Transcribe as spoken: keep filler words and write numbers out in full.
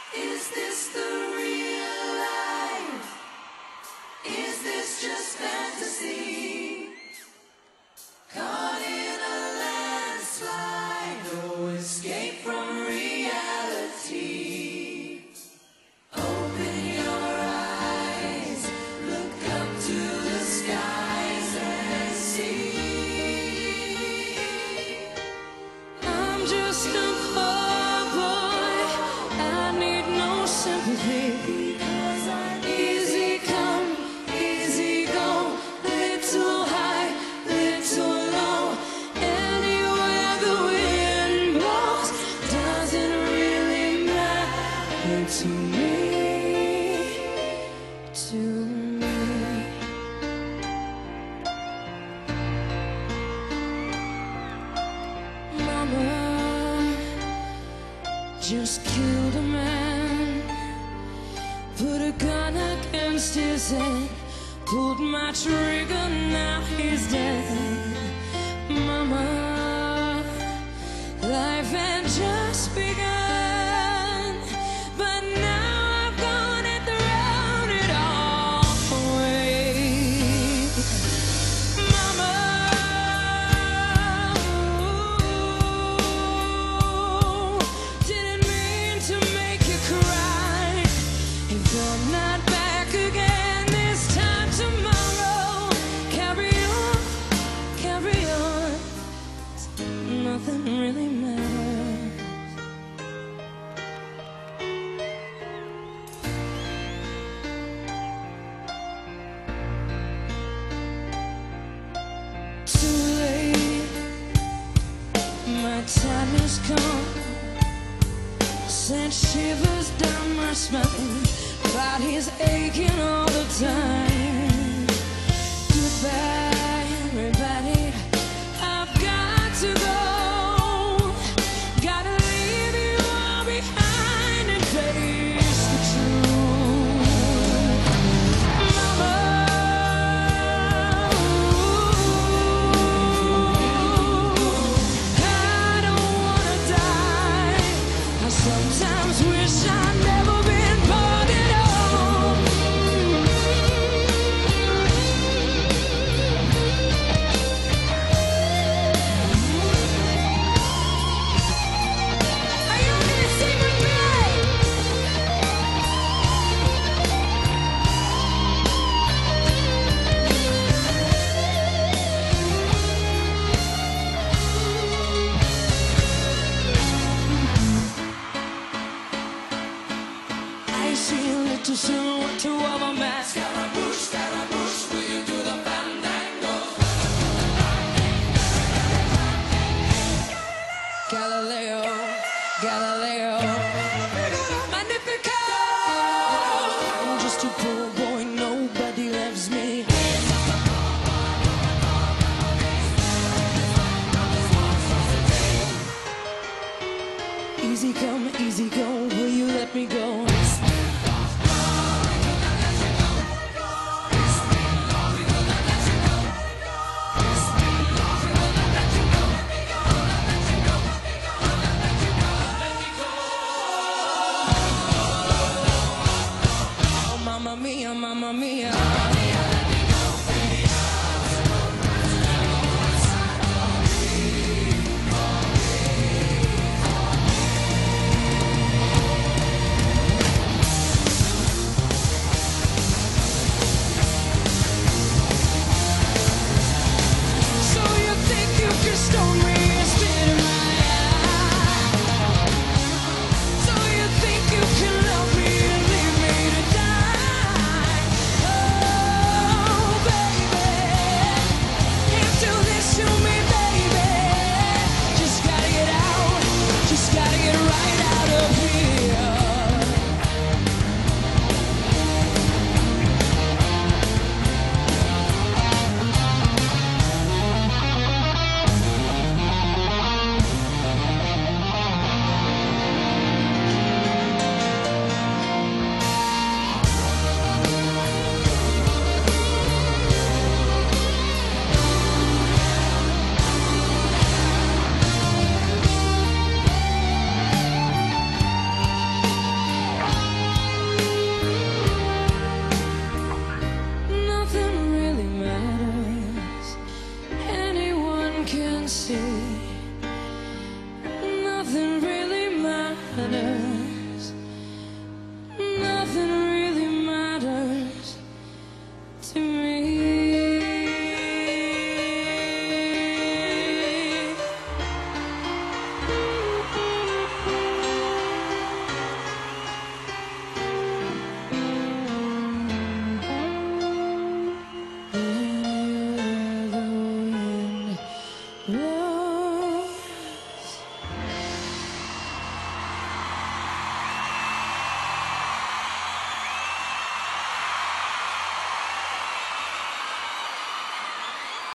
Is this the real life? Is this just fantasy? Caught in a landslide, no escape from reality. Open your eyes, look up to the skies and see. I'm just a poor boy, I need no sympathy. Because I'm easy come, easy go, little high, little low. Anywhere the wind blows doesn't really matter to me, to me. Mama just killed a man, put a gun against his head, pulled my trigger, now he's dead. Mama, life had just begun, but now I've gone and thrown it all away. Mama, didn't mean to make you cry. If I'm not back again this time tomorrow, carry on, carry on. Nothing really matters. Too late, my time has come. Sent shivers down my spine, body's aching all the time. Goodbye, everybody, I've got to go. Gotta leave you all behind and face the truth. Mama, I don't wanna die. I sometimes wish I'd never been born at all. Are you gonna sing with me? I see a little silhouette of a man. Scaramouche, Scaramouche, will you do the fandango? Galileo, Galileo, Magnifico. I'm just a poor boy, nobody loves me. Easy come, easy go, will you let me go? Oh, mamma mia, mamma mia. see nothing really matters. Nothing really matters to me. Yeah.